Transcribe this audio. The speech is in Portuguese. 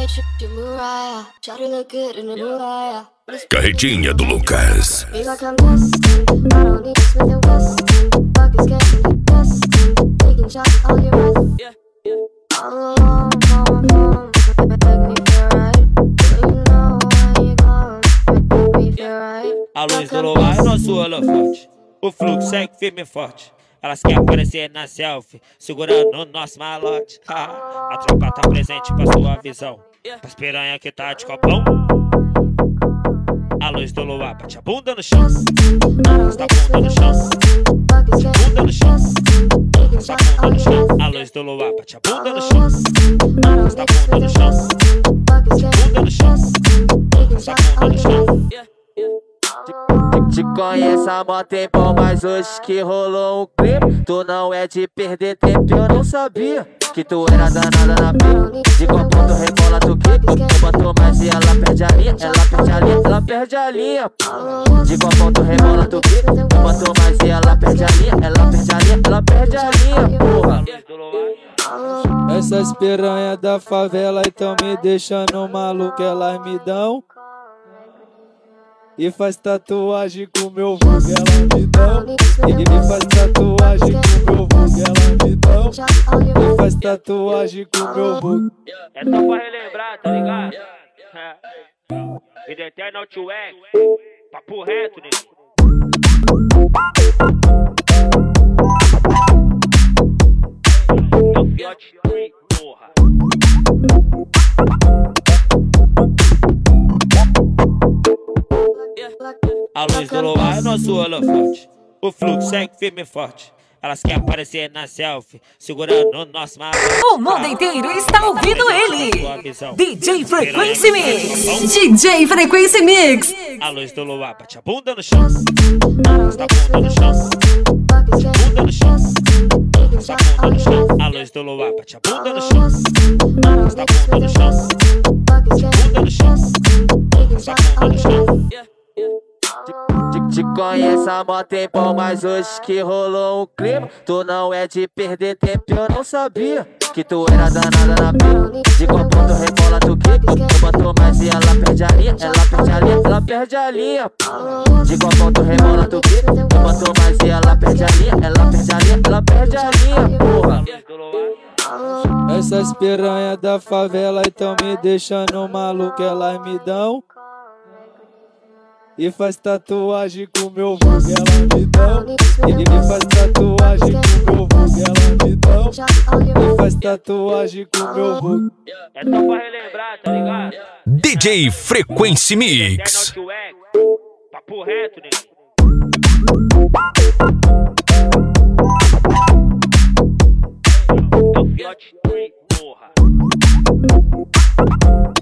Carretinha do Lucas. A luz do luar é nosso holofote. O fluxo segue firme e forte. Elas querem aparecer na selfie, segurando o nosso malote. A tropa tá presente pra sua visão. Pras piranha que tá de copão. A luz do luar bate a bunda no chão. Está a bunda no chão. Bate a bunda no chão. Está a bunda no chão. A luz do luar bate a bunda no chão. Está a bunda no chão. Bate a bunda no chão. Está a bunda no chão. Te conheço há mó tempão, mas hoje que rolou um clipe. Tu não é de perder tempo, eu não sabia que tu era danada na pica. De qual ponto rebola tu quica. Tu botou mais e ela perde a linha. Ela perde a linha, ela perde a linha. De qual ponto rebola tu quica. Tu botou mais e ela perde a linha. Ela perde a linha, ela perde a linha, porra. Essas piranha da favela então me deixando maluco, elas me dão e faz tatuagem com meu vulgo, elas me dão. E me faz tatuagem com meu vulgo, elas me dão. E faz tatuagem com meu vulgo. É só pra relembrar, tá ligado? Vida eterna ao tio X, papo reto, né? É o fiote, porra. A luz do luar é nosso holofote. O fluxo segue firme e forte. Elas querem aparecer na selfie, segurando o nosso mapa. O mundo inteiro está ouvindo ele. DJ Frequency Mix. DJ Frequency Mix. A luz do luar bate a bunda no chão. Está a bunda no chão. Bate a bunda no chão. Está a bunda no chão. A luz do luar bate a bunda no chão. Está a bunda no chão. Bate a bunda no chão. Está a bunda no chão. Te conheço há mó tempão, mas hoje que rolou um clima. Tu não é de perder tempo, eu não sabia que tu era danada na pica. De qual ponto rebola tu quica. Tu botou mais e ela perde a linha. Ela perde a linha, ela perde a linha. De qual ponto rebola tu quica. Tu botou mais e ela perde a linha. Ela perde a linha, ela perde a linha, porra. Essas piranha da favela então me deixando maluco, elas me dão e faz tatuagem com meu vulgo, elas me dão. E me faz tatuagem com meu vulgo, elas me dão. E faz tatuagem com meu vulgo. É só pra relembrar, tá ligado? DJ Frequency Mix. Papo reto, né? É o fiote, porra.